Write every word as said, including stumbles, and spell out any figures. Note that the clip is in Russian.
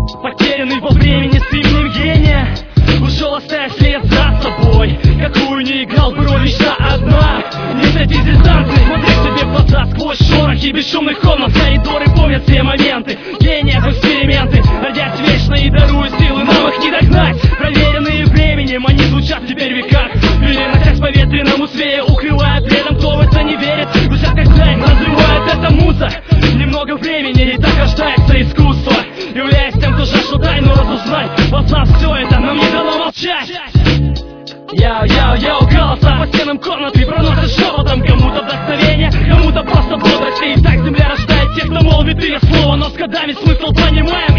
Потерянный во времени с именем гения, ушел, оставив след за собой. Какую не играл бы роль лишь одна. Не с этой дистанции, смотри себе в глаза сквозь шорохи бесшумных комнат. Коридоры помнят все моменты, гениев эксперименты, родясь вечно и даруя силы, нам их не догнать. Проверенные временем, они звучат теперь в веках, переносясь по ветреному свее, укрывая пледом, кто в это не верит. Душа как займ, разрывает эта муза. Немного времени, и так рождается искусство. Являясь тем, кто жаждет тайну разузнать, познав все это, нам не дано молчать. Яу-яу-яу, голоса по стенам комнаты проносят шепотом. Кому-то вдохновение, кому-то просто бодрость. И так земля рождает тех, кто молвит ее слово, но с годами смысл понимаем.